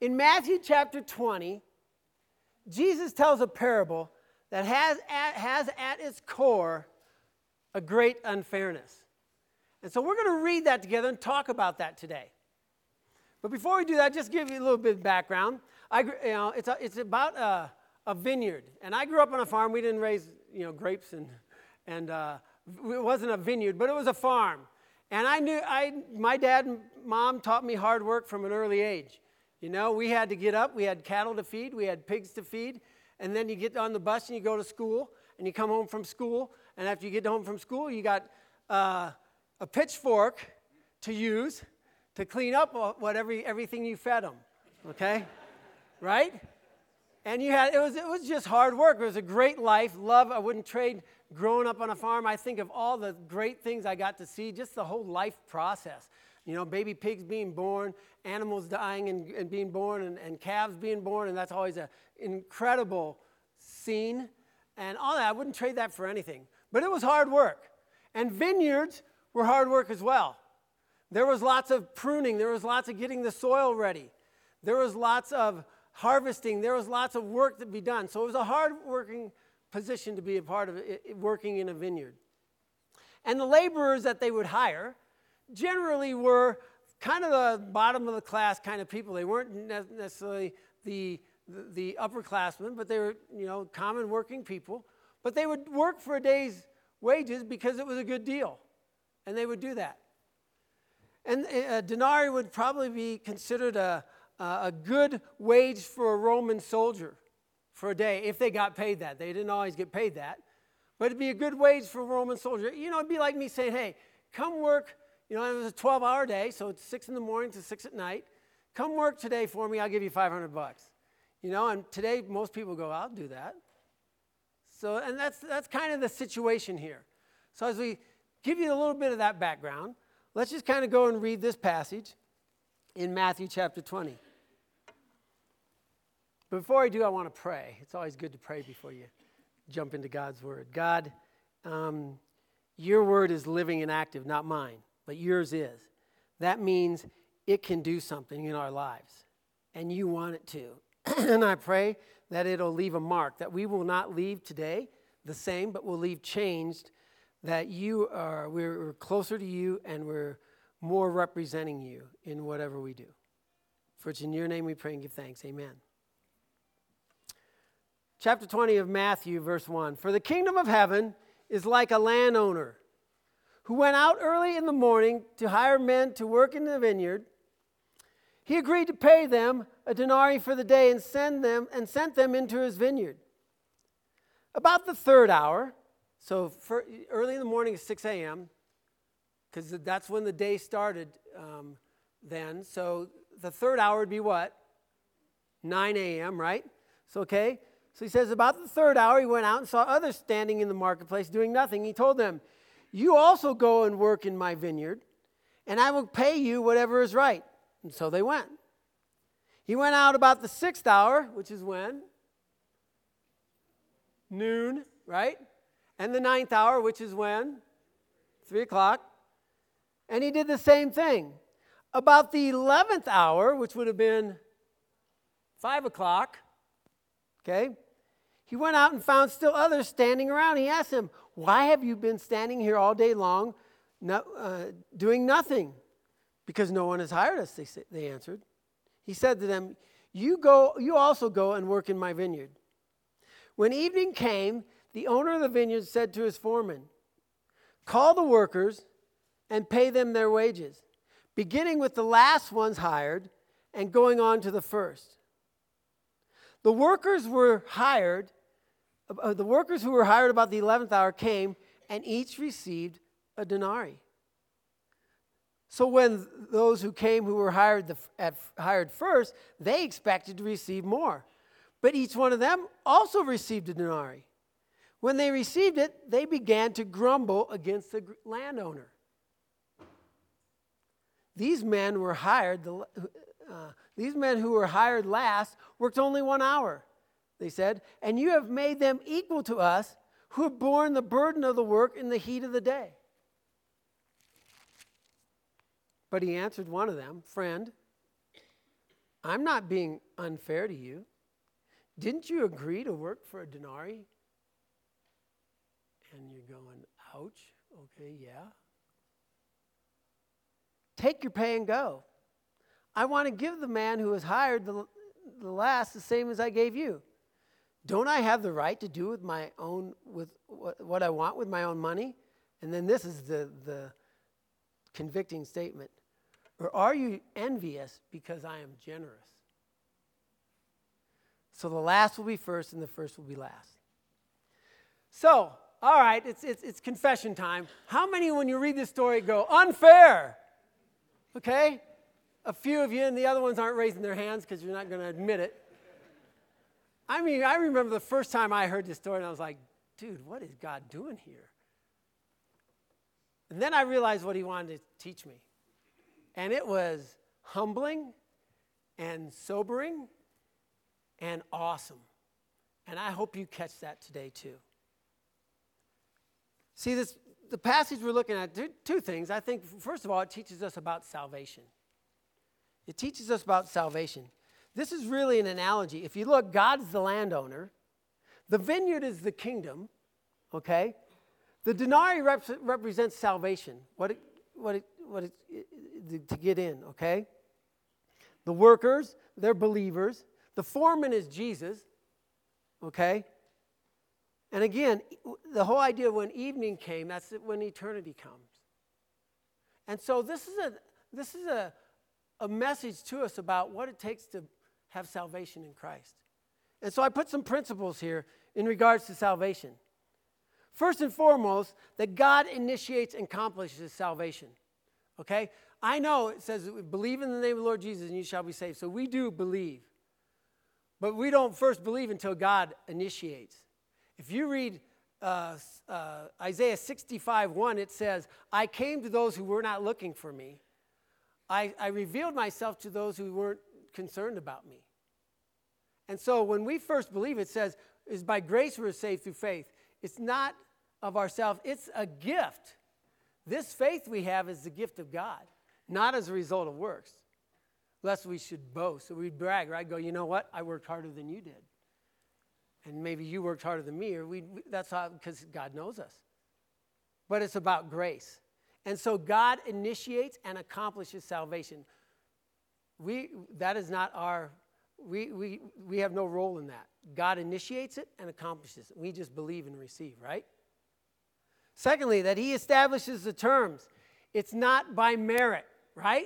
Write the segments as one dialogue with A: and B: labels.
A: In Matthew chapter 20, Jesus tells a parable that has at its core a great unfairness. And so we're going to read that together and talk about that today. But before we do that, just give you a little bit of background. It's about a vineyard. And I grew up on a farm. We didn't raise grapes and it wasn't a vineyard, but it was a farm. And my dad and mom taught me hard work from an early age. We had to get up. We had cattle to feed. We had pigs to feed. And then you get on the bus and you go to school. And you come home from school. And after you get home from school, you got a pitchfork to use to clean up everything you fed them. Okay? Right? And it was just hard work. It was a great life. Love. I wouldn't trade growing up on a farm. I think of all the great things I got to see, just the whole life process. Baby pigs being born, animals dying and being born, and calves being born, and that's always an incredible scene. And all that, I wouldn't trade that for anything. But it was hard work. And vineyards were hard work as well. There was lots of pruning. There was lots of getting the soil ready. There was lots of harvesting. There was lots of work to be done. So it was a hard-working position to be a part of it, working in a vineyard. And the laborers that they would hire generally were kind of the bottom of the class kind of people. They weren't necessarily the upperclassmen, but they were, common working people. But they would work for a day's wages because it was a good deal. And they would do that. And a denarii would probably be considered a good wage for a Roman soldier for a day, if they got paid that. They didn't always get paid that. But it'd be a good wage for a Roman soldier. It'd be like me saying, hey, come work. It was a 12-hour day, so it's 6 in the morning to 6 at night. Come work today for me, I'll give you $500. And today most people go, I'll do that. So, and that's kind of the situation here. So as we give you a little bit of that background, let's just kind of go and read this passage in Matthew chapter 20. But before I do, I want to pray. It's always good to pray before you jump into God's word. God, your word is living and active, not mine, but yours is. That means it can do something in our lives, and you want it to. And I pray that it'll leave a mark, that we will not leave today the same, but we'll leave changed, that we're closer to you and we're more representing you in whatever we do. For it's in your name we pray and give thanks. Amen. Chapter 20 of Matthew, verse 1. For the kingdom of heaven is like a landowner who went out early in the morning to hire men to work in the vineyard. He agreed to pay them a denarii for the day and sent them into his vineyard. About the third hour, so early in the morning is 6 a.m., because that's when the day started then. So the third hour would be what? 9 a.m., right? So, okay. So he says, about the third hour, he went out and saw others standing in the marketplace doing nothing. He told them, you also go and work in my vineyard, and I will pay you whatever is right. And so they went. He went out about the sixth hour, which is when? Noon, right? And the ninth hour, which is when? 3 o'clock. And he did the same thing. About the 11th hour, which would have been 5 o'clock, okay, he went out and found still others standing around. He asked them, why have you been standing here all day long doing nothing? Because no one has hired us, they answered. He said to them, you also go and work in my vineyard. When evening came, the owner of the vineyard said to his foreman, call the workers and pay them their wages, beginning with the last ones hired and going on to the first. The workers who were hired about the 11th hour came, and each received a denarii. So when those who came who were hired first, they expected to receive more. But each one of them also received a denarii. When they received it, they began to grumble against the landowner. These men who were hired last worked only 1 hour, they said, and you have made them equal to us who have borne the burden of the work in the heat of the day. But he answered one of them, friend, I'm not being unfair to you. Didn't you agree to work for a denarii? And you're going, ouch, okay, yeah. Take your pay and go. I want to give the man who was hired the last the same as I gave you. Don't I have the right to do with my own, with what I want with my own money? And then this is the convicting statement. Or are you envious because I am generous? So the last will be first and the first will be last. So, all right, it's confession time. How many, when you read this story, go, unfair? Okay? A few of you, and the other ones aren't raising their hands because you're not going to admit it. I mean, I remember the first time I heard this story, and I was like, dude, what is God doing here? And then I realized what he wanted to teach me. And it was humbling and sobering and awesome. And I hope you catch that today too. See, the passage we're looking at, two things. I think, first of all, it teaches us about salvation. It teaches us about salvation. This is really an analogy. If you look, God's the landowner. The vineyard is the kingdom, okay? The denarii represents salvation, to get in, okay? The workers, they're believers. The foreman is Jesus, okay? And again, the whole idea of when evening came, that's when eternity comes. And so this is a message to us about what it takes to have salvation in Christ. And so I put some principles here in regards to salvation. First and foremost, that God initiates and accomplishes salvation. Okay? I know it says, believe in the name of the Lord Jesus and you shall be saved. So we do believe. But we don't first believe until God initiates. If you read Isaiah 65:1, it says, I came to those who were not looking for me. I revealed myself to those who weren't concerned about me. And so when we first believe, it says, is by grace we're saved through faith. It's not of ourselves. It's a gift. This faith we have is the gift of God, not as a result of works, lest we should boast. So we'd brag, right? Go, you know what? I worked harder than you did. And maybe you worked harder than me, or that's how, because God knows us. But it's about grace. And so God initiates and accomplishes salvation. That is not our, we have no role in that. God initiates it and accomplishes it. We just believe and receive, right? Secondly, that he establishes the terms. It's not by merit, right?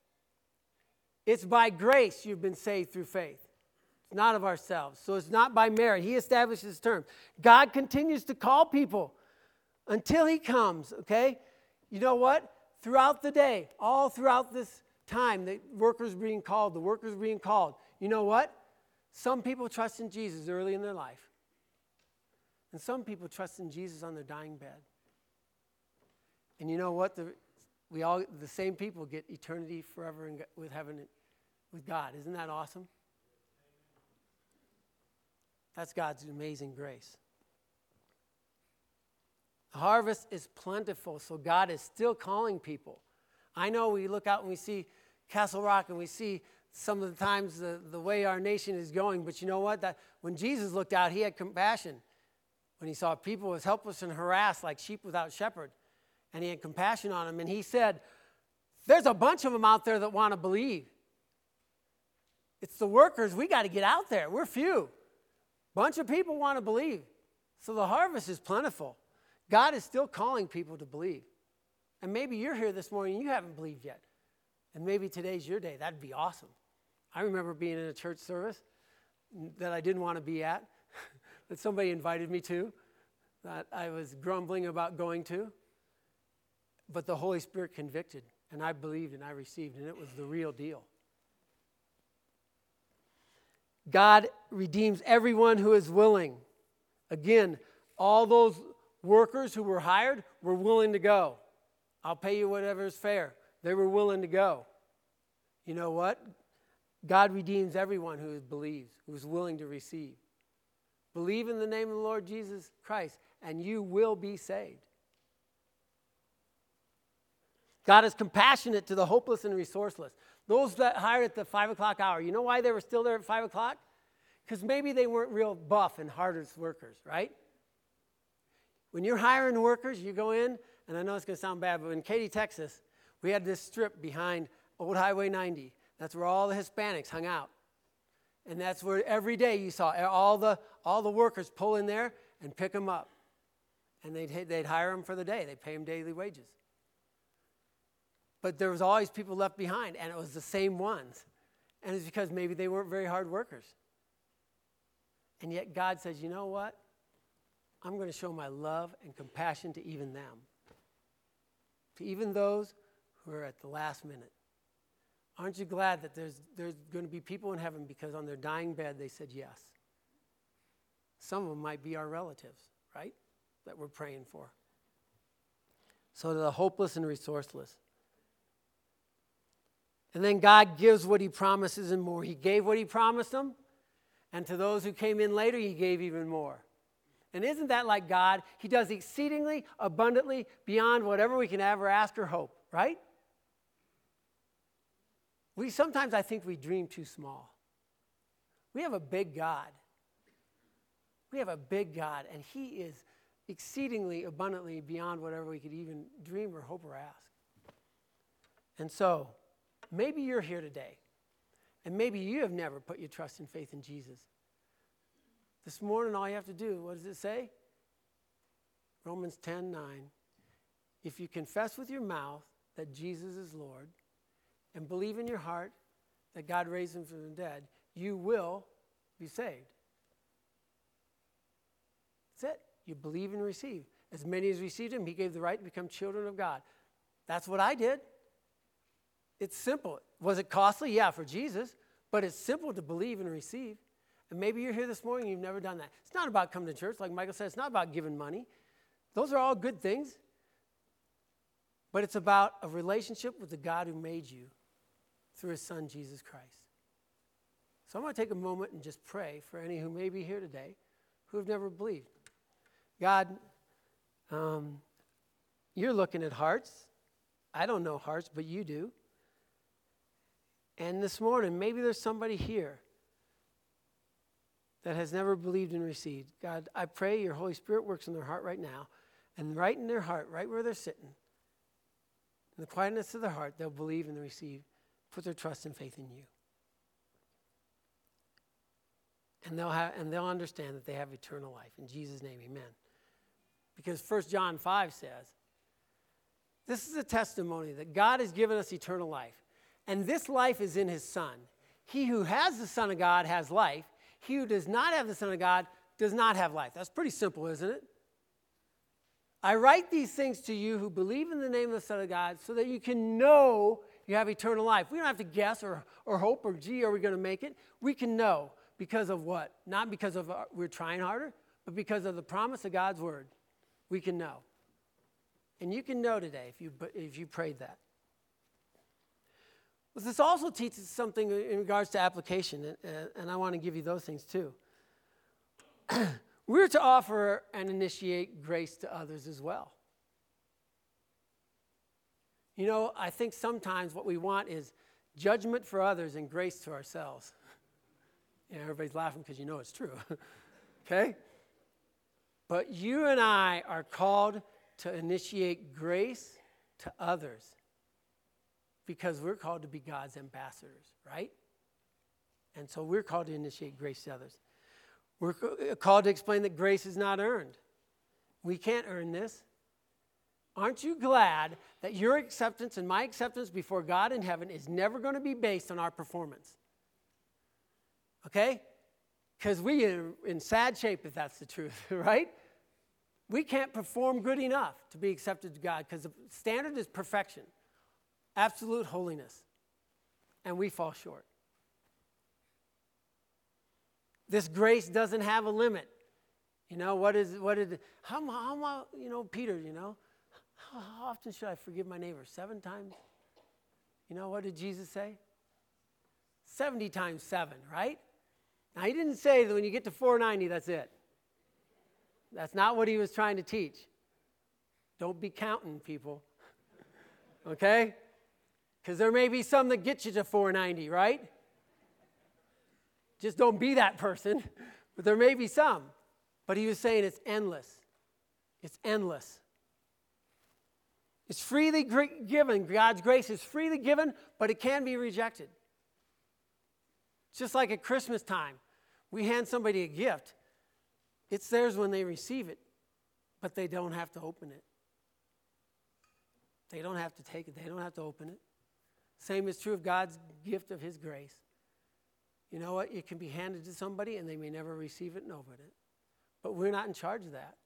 A: It's by grace you've been saved through faith. It's not of ourselves. So it's not by merit. He establishes terms. God continues to call people until he comes, okay? You know what? Throughout the day, all throughout this time, the workers being called. You know what? Some people trust in Jesus early in their life. And some people trust in Jesus on their dying bed. And you know what? The same people get eternity forever with heaven, with God. Isn't that awesome? That's God's amazing grace. The harvest is plentiful, so God is still calling people. I know we look out and we see Castle Rock and we see some of the times the way our nation is going, but you know what? That when Jesus looked out, he had compassion. When he saw people as helpless and harassed like sheep without shepherd, and he had compassion on them, and he said, there's a bunch of them out there that want to believe. It's the workers. We got to get out there. We're few. Bunch of people want to believe. So the harvest is plentiful. God is still calling people to believe. And maybe you're here this morning and you haven't believed yet. And maybe today's your day. That'd be awesome. I remember being in a church service that I didn't want to be at, that somebody invited me to, that I was grumbling about going to. But the Holy Spirit convicted, and I believed and I received, and it was the real deal. God redeems everyone who is willing. Again, all those workers who were hired were willing to go. I'll pay you whatever is fair. They were willing to go. You know what? God redeems everyone who believes, who is willing to receive. Believe in the name of the Lord Jesus Christ, and you will be saved. God is compassionate to the hopeless and resourceless. Those that hired at the 5 o'clock hour, you know why they were still there at 5 o'clock? Because maybe they weren't real buff and hardest workers, right? When you're hiring workers, you go in, and I know it's going to sound bad, but in Katy, Texas, we had this strip behind Old Highway 90. That's where all the Hispanics hung out. And that's where every day you saw all the workers pull in there and pick them up. And they'd hire them for the day. They'd pay them daily wages. But there was always people left behind, and it was the same ones. And it's because maybe they weren't very hard workers. And yet God says, you know what? I'm going to show my love and compassion to even them. To even those who are at the last minute. Aren't you glad that there's going to be people in heaven because on their dying bed they said yes? Some of them might be our relatives, right? That we're praying for. So to the hopeless and resourceless. And then God gives what he promises and more. He gave what he promised them. And to those who came in later, he gave even more. And isn't that like God? He does exceedingly, abundantly, beyond whatever we can ever ask or hope, right? Sometimes I think we dream too small. We have a big God. We have a big God, and he is exceedingly, abundantly beyond whatever we could even dream or hope or ask. And so, maybe you're here today, and maybe you have never put your trust and faith in Jesus. This morning, all you have to do, what does it say? Romans 10:9. If you confess with your mouth that Jesus is Lord and believe in your heart that God raised him from the dead, you will be saved. That's it. You believe and receive. As many as received him, he gave the right to become children of God. That's what I did. It's simple. Was it costly? Yeah, for Jesus. But it's simple to believe and receive. And maybe you're here this morning and you've never done that. It's not about coming to church. Like Michael said, it's not about giving money. Those are all good things. But it's about a relationship with the God who made you through his son, Jesus Christ. So I'm going to take a moment and just pray for any who may be here today who have never believed. God, you're looking at hearts. I don't know hearts, but you do. And this morning, maybe there's somebody here that has never believed and received. God, I pray your Holy Spirit works in their heart right now. And right in their heart, right where they're sitting, in the quietness of their heart, they'll believe and receive, put their trust and faith in you. And they'll understand that they have eternal life. In Jesus' name, amen. Because 1 John 5 says, this is a testimony that God has given us eternal life. And this life is in his Son. He who has the Son of God has life. He who does not have the Son of God does not have life. That's pretty simple, isn't it? I write these things to you who believe in the name of the Son of God so that you can know you have eternal life. We don't have to guess or hope or, gee, are we going to make it? We can know because of what? Not because of we're trying harder, but because of the promise of God's word. We can know. And you can know today if you prayed that. But this also teaches something in regards to application, and I want to give you those things too. We're to offer and initiate grace to others as well. You know, I think sometimes what we want is judgment for others and grace to ourselves. Yeah, everybody's laughing because you know it's true. Okay? But you and I are called to initiate grace to others because we're called to be God's ambassadors, right? And so we're called to initiate grace to others. We're called to explain that grace is not earned. We can't earn this. Aren't you glad that your acceptance and my acceptance before God in heaven is never going to be based on our performance? Okay? Because we are in sad shape if that's the truth, right? We can't perform good enough to be accepted to God because the standard is perfection, absolute holiness, and we fall short. This grace doesn't have a limit. You know, how you know, Peter, you know, how often should I forgive my neighbor? 7 times? You know, what did Jesus say? 70 times 7, right? Now, he didn't say that when you get to 490, that's it. That's not what he was trying to teach. Don't be counting, people. Okay? Because there may be some that get you to 490, right? Just don't be that person. But there may be some. But he was saying it's endless. It's endless. It's freely given. God's grace is freely given, but it can be rejected. It's just like at Christmas time. We hand somebody a gift. It's theirs when they receive it, but they don't have to open it. They don't have to take it. They don't have to open it. Same is true of God's gift of his grace. You know what? It can be handed to somebody and they may never receive it and open it. But we're not in charge of that.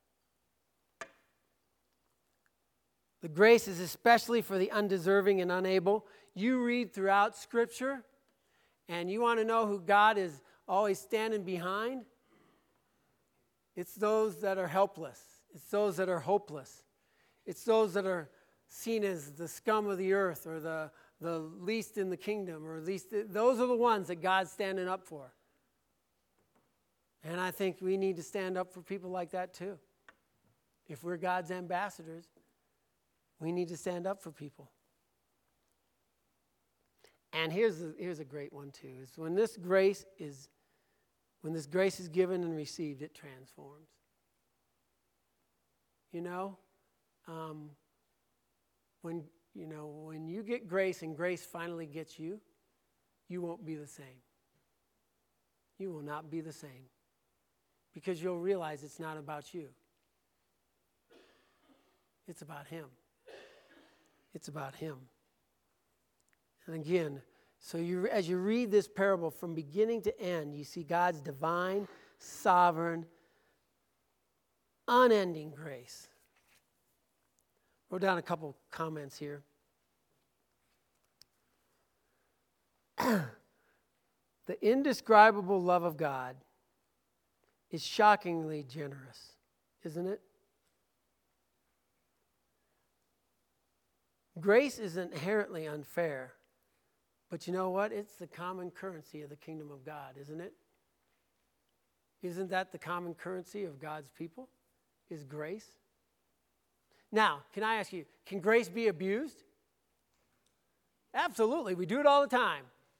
A: The grace is especially for the undeserving and unable. You read throughout Scripture and you want to know who God is always standing behind. It's those that are helpless. It's those that are hopeless. It's those that are seen as the scum of the earth or the least in the kingdom, or at least those are the ones that God's standing up for. And I think we need to stand up for people like that too. If we're God's ambassadors, we need to stand up for people. And here's a great one too, is when this grace is given and received, it transforms. When you get grace and grace finally gets you, you won't be the same. You will not be the same. Because you'll realize it's not about you. It's about him. It's about him. And again, so as you read this parable from beginning to end, you see God's divine, sovereign, unending grace. Wrote down a couple comments here. The indescribable love of God is shockingly generous, isn't it? Grace is inherently unfair, but you know what? It's the common currency of the kingdom of God, isn't it? Isn't that the common currency of God's people? Is grace? Now, can I ask you, can grace be abused? Absolutely. We do it all the time.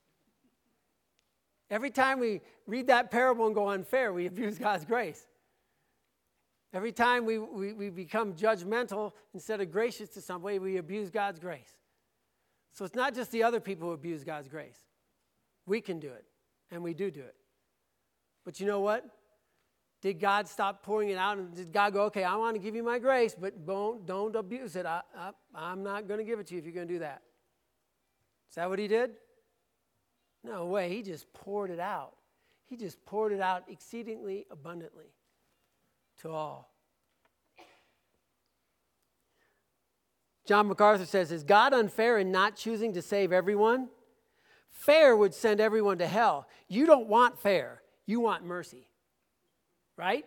A: Every time we read that parable and go unfair, we abuse God's grace. Every time we become judgmental instead of gracious to somebody, we abuse God's grace. So it's not just the other people who abuse God's grace. We can do it, and we do it. But you know what? Did God stop pouring it out? And did God go, okay, I want to give you my grace, but don't abuse it. I'm not going to give it to you if you're going to do that. Is that what he did? No way. He just poured it out. He just poured it out exceedingly abundantly to all. John MacArthur says, is God unfair in not choosing to save everyone? Fair would send everyone to hell. You don't want fair. You want mercy. Right?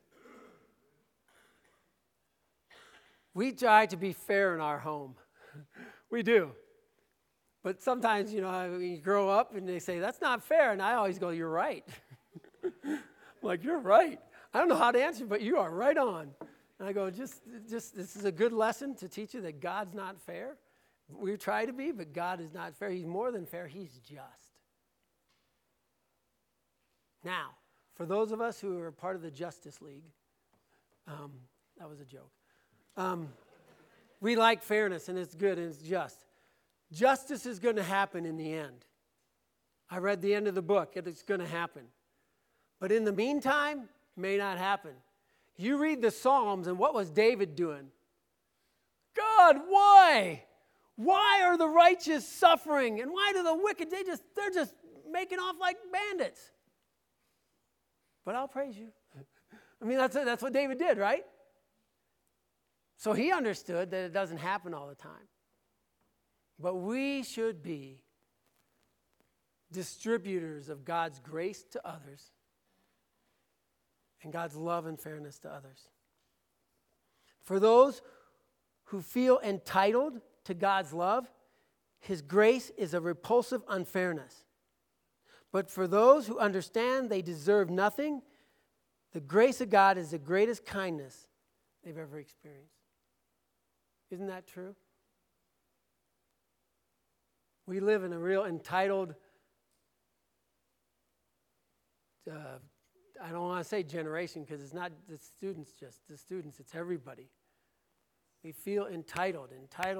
A: We try to be fair in our home. We do. But sometimes, you grow up and they say, that's not fair. And I always go, you're right. I'm like, you're right. I don't know how to answer, but you are right on. And I go, just this is a good lesson to teach you that God's not fair. We try to be, but God is not fair. He's more than fair. He's just. Now, for those of us who are part of the Justice League, that was a joke. We like fairness, and it's good, and it's just. Justice is going to happen in the end. I read the end of the book, and it's going to happen. But in the meantime, it may not happen. You read the Psalms, and what was David doing? God, why? Why are the righteous suffering? And why do the wicked, they're just making off like bandits? But I'll praise you. I mean, that's what David did, right? So he understood that it doesn't happen all the time. But we should be distributors of God's grace to others and God's love and fairness to others. For those who feel entitled to God's love, his grace is a repulsive unfairness. But for those who understand they deserve nothing, the grace of God is the greatest kindness they've ever experienced. Isn't that true? We live in a real entitled, I don't want to say generation because it's not the students, it's everybody. We feel entitled.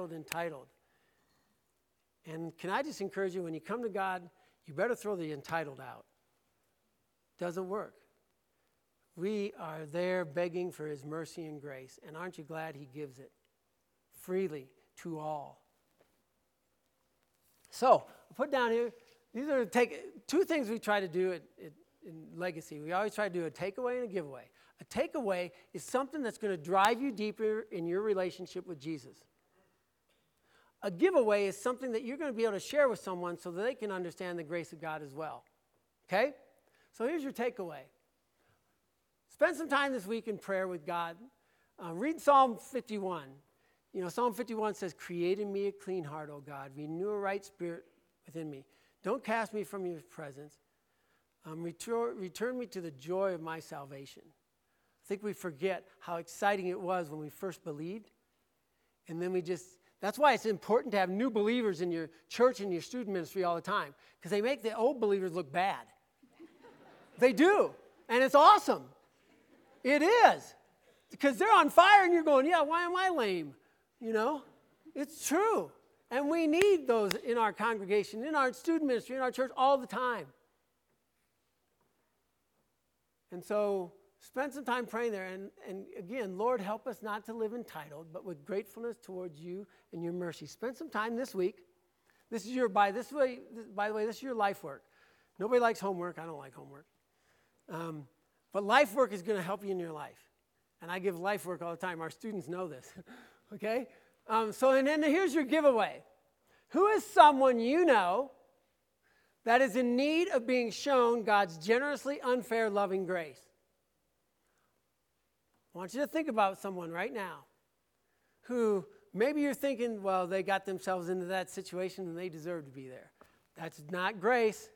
A: And can I just encourage you, when you come to God, you better throw the entitled out. Doesn't work. We are there begging for his mercy and grace, and aren't you glad he gives it freely to all? So, I'll put down here, these are two things we try to do in Legacy. We always try to do a takeaway and a giveaway. A takeaway is something that's going to drive you deeper in your relationship with Jesus. A giveaway is something that you're going to be able to share with someone so that they can understand the grace of God as well. Okay? So here's your takeaway. Spend some time this week in prayer with God. Read Psalm 51. You know, Psalm 51 says, "Create in me a clean heart, O God. Renew a right spirit within me. Don't cast me from your presence. Return me to the joy of my salvation." I think we forget how exciting it was when we first believed. And then that's why it's important to have new believers in your church and your student ministry all the time. Because they make the old believers look bad. They do. And it's awesome. It is. Because they're on fire and you're going, yeah, why am I lame? You know? It's true. And we need those in our congregation, in our student ministry, in our church all the time. And so spend some time praying there. And again, Lord, help us not to live entitled, but with gratefulness towards you and your mercy. Spend some time this week. By the way, this is your life work. Nobody likes homework. I don't like homework. But life work is going to help you in your life. And I give life work all the time. Our students know this. Okay? And then here's your giveaway. Who is someone you know that is in need of being shown God's generously unfair loving grace? I want you to think about someone right now who maybe you're thinking, well, they got themselves into that situation and they deserve to be there. That's not grace.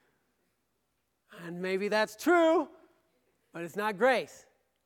A: And maybe that's true, but it's not grace.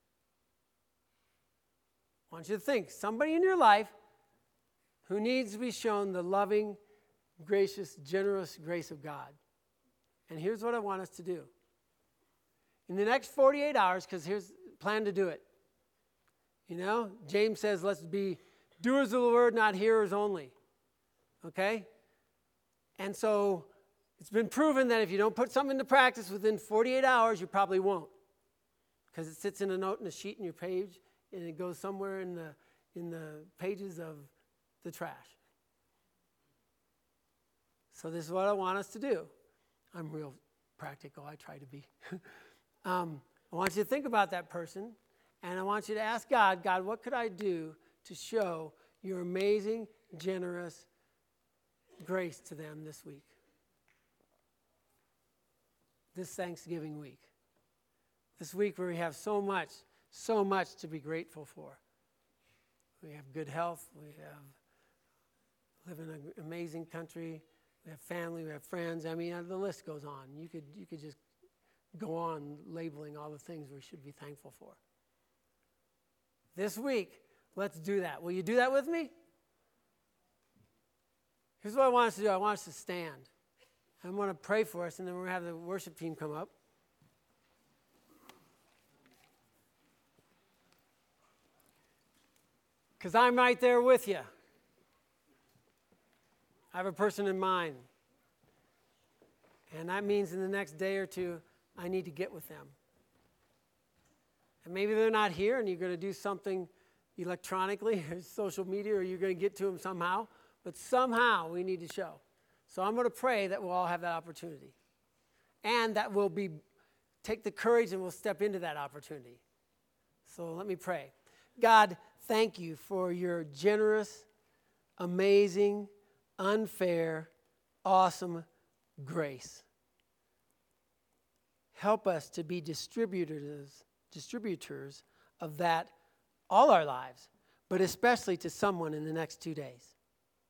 A: I want you to think, somebody in your life who needs to be shown the loving, gracious, generous grace of God. And here's what I want us to do. In the next 48 hours, because here's the plan to do it. You know, James says, let's be doers of the word, not hearers only. Okay? And so it's been proven that if you don't put something into practice within 48 hours, you probably won't. Because it sits in a note in a sheet in your page, and it goes somewhere in the pages of the trash. So this is what I want us to do. I'm real practical. I try to be. I want you to think about that person, and I want you to ask God, what could I do to show your amazing, generous grace to them this week? This Thanksgiving week. This week where we have so much to be grateful for. We have good health. We live in an amazing country. We have family. We have friends. I mean, the list goes on. You could just go on labeling all the things we should be thankful for. This week, let's do that. Will you do that with me? Here's what I want us to do. I want us to stand. I'm going to pray for us, and then we're going to have the worship team come up. Because I'm right there with you. I have a person in mind. And that means in the next day or two, I need to get with them. And maybe they're not here and you're going to do something electronically or social media, or you're going to get to them somehow. But somehow we need to show. So I'm going to pray that we'll all have that opportunity. And that we'll take the courage and we'll step into that opportunity. So let me pray. God, thank you for your generous, amazing, unfair, awesome grace. Help us to be distributors of that all our lives, but especially to someone in the next 2 days.